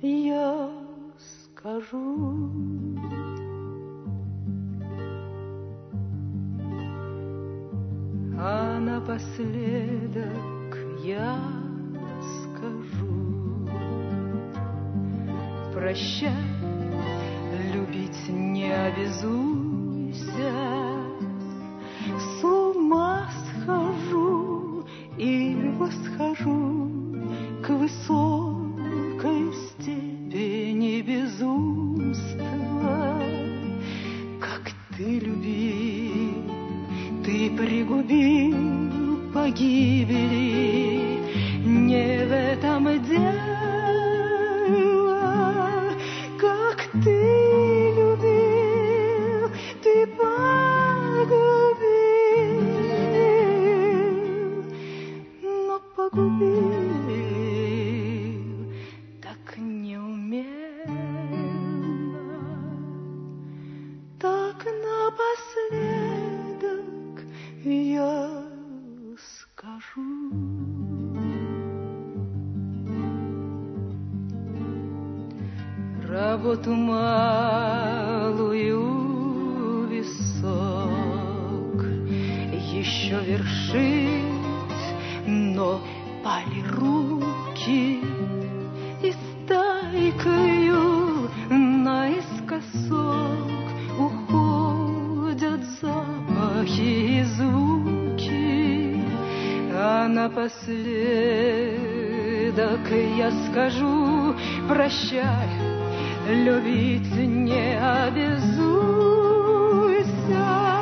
я скажу. А напоследок я скажу: прощай, любить не обязуйся, с ума схожу и восхожу к высокой степени безумства. Как ты любил, ты пригубил погибели, не в этом дело. Как ты любил, ты погубил, но погубил так неумело, так напоследок я скажу. Работу малую висок еще вершить, но пали руки, и стайкою наискосок уходят запахи и звуки. А напоследок я скажу: прощай, любить не обязуйся.